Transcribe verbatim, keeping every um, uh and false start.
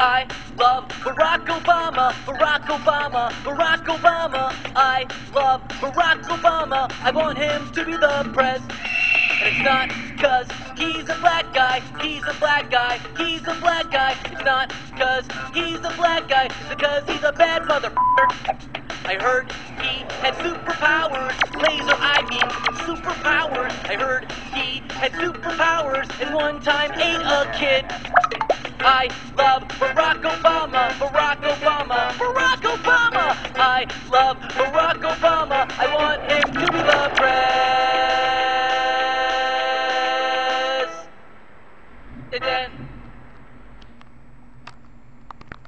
I love Barack Obama, Barack Obama, Barack Obama. I love Barack Obama. I want him to be the pres. And it's not cause he's a black guy, he's a black guy, he's a black guy. It's not cause he's a black guy, it's because he's a bad motherfucker. I heard he had superpowers, laser eye beam, superpowers. I heard he had superpowers and one time ate a kid. I love Barack Obama, Barack Obama, Barack Obama. I love Barack Obama.